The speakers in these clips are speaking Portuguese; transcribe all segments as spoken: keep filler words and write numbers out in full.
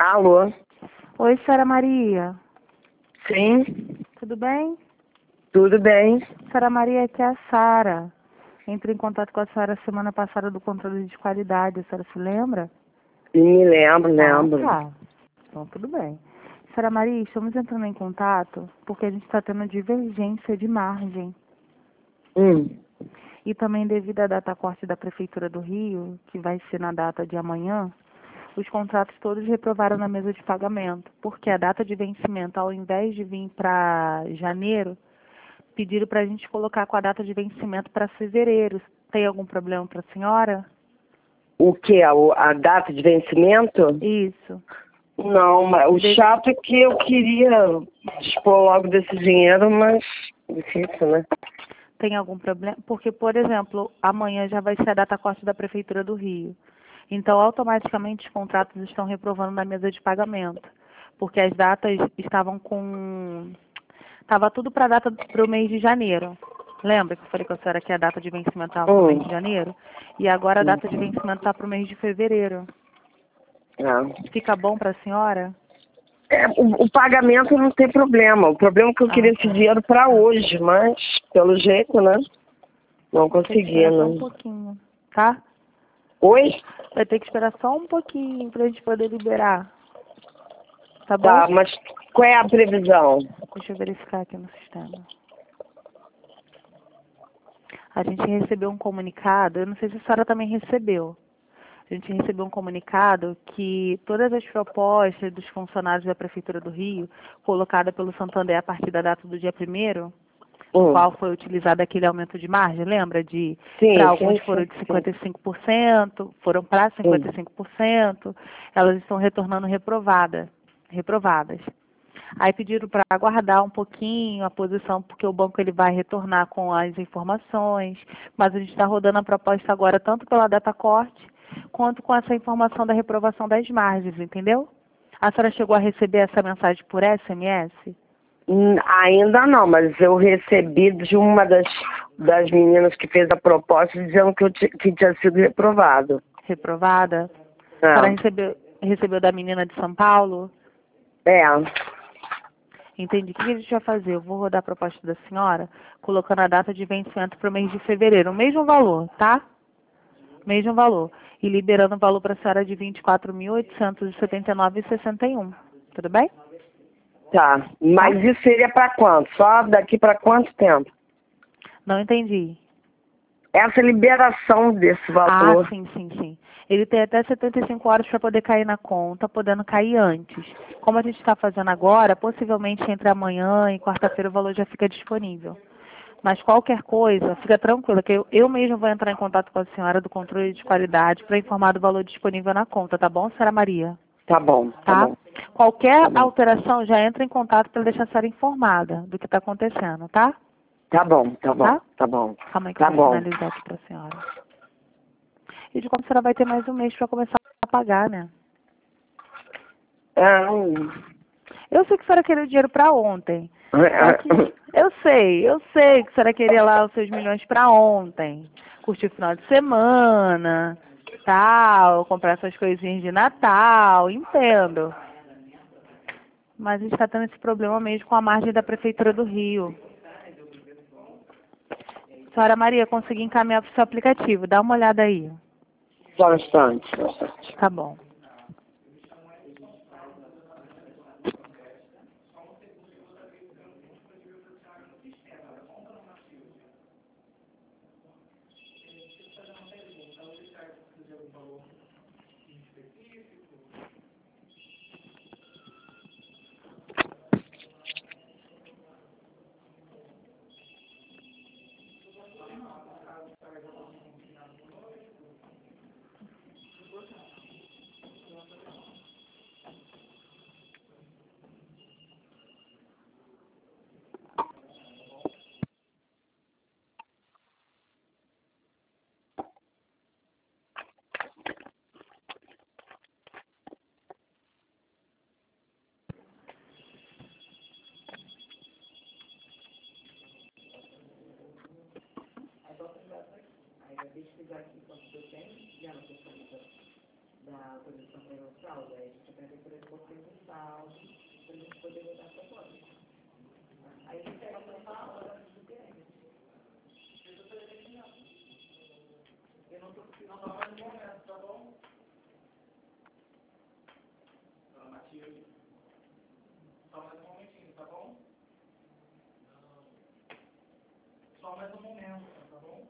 Alô? Oi, Sara Maria. Sim, Tudo bem? tudo bem. Sara Maria, aqui é a Sara. Entrei em contato com a senhora semana passada do controle de qualidade. A senhora se lembra? Me lembro, lembro. Ah, tá. Então, tudo bem. Sara Maria, estamos entrando em contato porque a gente está tendo divergência de margem. Hum, E também devido à data corte da Prefeitura do Rio, que vai ser na data de amanhã, os contratos todos reprovaram na mesa de pagamento, porque a data de vencimento, ao invés de vir para janeiro, pediram para a gente colocar com a data de vencimento para fevereiro. Tem algum problema para a senhora? o que? A, a data de vencimento? Isso. Não, mas o De- chato é que eu queria dispor logo desse dinheiro, mas difícil, né? Tem algum problema? Porque, por exemplo, amanhã já vai ser a data corte da Prefeitura do Rio. Então, automaticamente, os contratos estão reprovando na mesa de pagamento. Porque as datas estavam com... Estava tudo para a data para o mês de janeiro. Lembra que eu falei com a senhora que a data de vencimento estava para o mês Hum, de janeiro? E agora a data de vencimento está para o mês de fevereiro. é. Fica bom para a senhora? É, o, o pagamento não tem problema. O problema é que eu Ah, queria esse tá. dinheiro para hoje, mas pelo jeito, né? Não Tem que consegui, esperar só um né? pouquinho, tá? Oi? Vai ter que esperar só um pouquinho para a gente poder liberar. Tá bom? Tá, mas qual é a previsão? Deixa eu verificar aqui no sistema. A gente recebeu um comunicado, eu não sei se a senhora também recebeu. A gente recebeu um comunicado que todas as propostas dos funcionários da Prefeitura do Rio, colocada pelo Santander a partir da data do dia primeiro, no Hum. qual foi utilizado aquele aumento de margem, lembra? De, para Sim, alguns sim, foram sim, de sim. cinquenta e cinco por cento, foram para cinquenta Sim. e cinco por cento, elas estão retornando reprovada, reprovadas. Aí pediram para aguardar um pouquinho a posição, porque o banco ele vai retornar com as informações, mas a gente está rodando a proposta agora tanto pela data corte, quanto com essa informação da reprovação das margens, entendeu? A senhora chegou a receber essa mensagem por S M S? Hum, Ainda não, mas eu recebi de uma das, das meninas que fez a proposta dizendo que, eu ti- que tinha sido reprovado. Reprovada? A senhora É. recebeu, recebeu da menina de São Paulo? É. Entendi. O que a gente vai fazer? Eu vou rodar a proposta da senhora, colocando a data de vencimento para o mês de fevereiro. O mesmo valor, tá? Mesmo valor. E liberando o valor para a senhora de vinte e quatro mil oitocentos e setenta e nove reais e sessenta e um. Tudo bem? Tá. Mas Tá? isso seria para quanto? Só daqui para quanto tempo? Não entendi. Essa liberação desse Ah, valor. sim, sim, sim. Ele tem até setenta e cinco horas para poder cair na conta, podendo cair antes. Como a gente está fazendo agora, possivelmente entre amanhã e quarta-feira o valor já fica disponível. Mas qualquer coisa, fica tranquila, que eu, eu mesmo vou entrar em contato com a senhora do controle de qualidade para informar do valor disponível na conta, tá bom, senhora Maria? Tá bom, tá Tá? bom, Qualquer tá bom. alteração, já entra em contato para deixar a senhora informada do que está acontecendo, tá? Tá bom, tá bom, Tá? tá bom. Calma aí que eu Tá vou bom. finalizar aqui para a senhora. E de como a senhora vai ter mais um mês para começar a pagar, né? É, hum. Eu sei que a senhora queria o dinheiro para ontem. Só que É, eu sei, eu sei que a senhora queria lá os seus milhões para ontem. Curtir o final de semana, tal, comprar suas coisinhas de Natal, entendo. Mas a gente está tendo esse problema mesmo com a margem da Prefeitura do Rio. Senhora Maria, consegui encaminhar para o seu aplicativo. Dá uma olhada aí. Só um instante, só um instante. Tá bom. da autorização para o saldo. Aí a gente vai ver por esse pouquinho do saldo, para a gente poder votar a proposta. Aí a gente pega a hora do P M. Eu não estou conseguindo falar no momento, tá bom? Dona Matilde. Só mais um momentinho, tá bom? Só mais um momento, tá bom?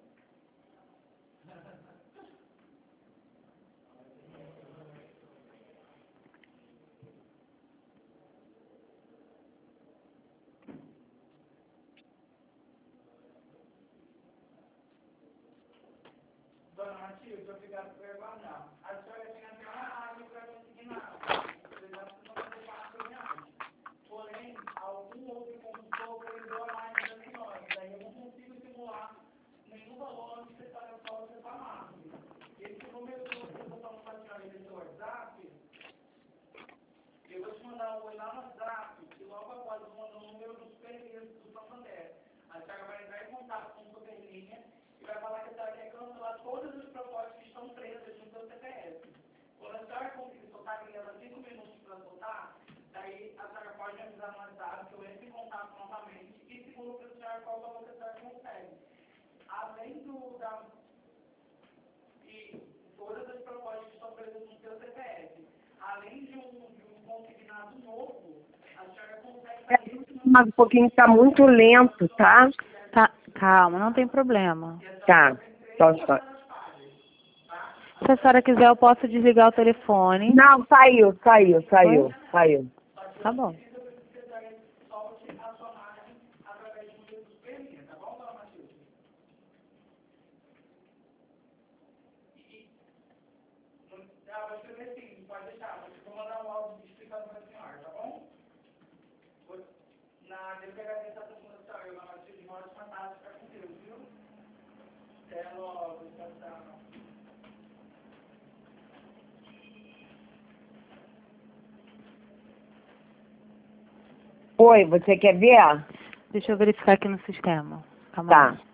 Dona Matilde, obrigado por aguardar. A senhora tem até uma área para consignar. Vocês não vão deixar a reunião. Porém, algum outro consultor corrigou a mais da menor. Daí eu não consigo simular nenhum valor onde você está na escola, você está marca. Esse número que você está falando para a senhora no seu WhatsApp, eu vou te mandar um oi lá no WhatsApp, e logo após eu mando o número do Superlinha do Santander. A senhora vai entrar em contato com o Superlinha e vai falar que a senhora quer cancelar todas as propostas que estão presas no seu C P F. Quando a senhora conseguir soltar, que leva cinco minutos para soltar, daí a senhora pode me avisar no WhatsApp, que eu entro em contato novamente e seguro para a senhora qual valor que a senhora consegue. Além do da. E todas as propostas que estão presas no seu C P F, além de um, de um consignado novo, a senhora consegue fazer. Mas um pouquinho está muito lento, tá? Tá, calma, não tem problema. Tá. Só, só. Se a senhora quiser, eu posso desligar o telefone. Não, saiu, saiu, saiu, Oi? saiu. Tá bom. Pode deixar, vou mandar um áudio explicando para a senhora, tá bom? Na delegacia da Fundação, eu não tive de modo fantástico para contigo, viu? Até logo, tchau, tchau. Oi, você quer ver? Deixa eu verificar aqui no sistema. Calma Tá. aí.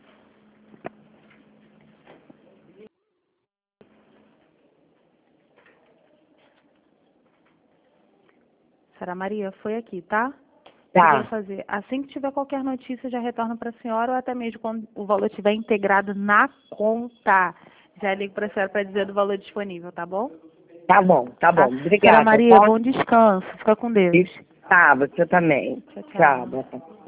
Senhora Maria, foi aqui, tá? Tá. Eu vou fazer. Assim que tiver qualquer notícia, já retorno para a senhora, ou até mesmo quando o valor estiver integrado na conta. Já ligo para a senhora para dizer do valor disponível, tá bom? Tá bom, tá bom. Tá? Obrigada. Senhora Maria, Pode... bom descanso. Fica com Deus. Tá, você também. Tchau, tchau. Tchau. Boa tarde.